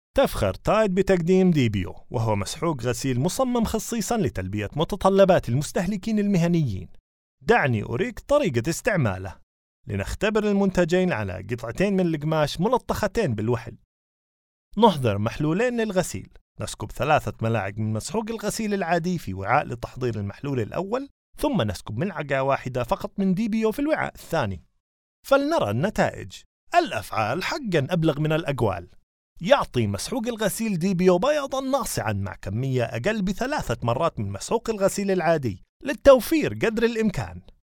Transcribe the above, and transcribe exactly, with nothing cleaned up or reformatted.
تفخر تايد بتقديم ديبيو، وهو مسحوق غسيل مصمم خصيصاً لتلبية متطلبات المستهلكين المهنيين. دعني أريك طريقة استعماله. لنختبر المنتجين على قطعتين من القماش ملطختين بالوحل. نحضر محلولين للغسيل. نسكب ثلاثة ملاعق من مسحوق الغسيل العادي في وعاء لتحضير المحلول الأول، ثم نسكب ملعقة واحدة فقط من ديبيو في الوعاء الثاني. فلنرى النتائج. الأفعال حقاً أبلغ من الأقوال. يعطي مسحوق الغسيل ديبيو بياضاً ناصعاً مع كمية أقل بثلاثة مرات من مسحوق الغسيل العادي، للتوفير قدر الإمكان.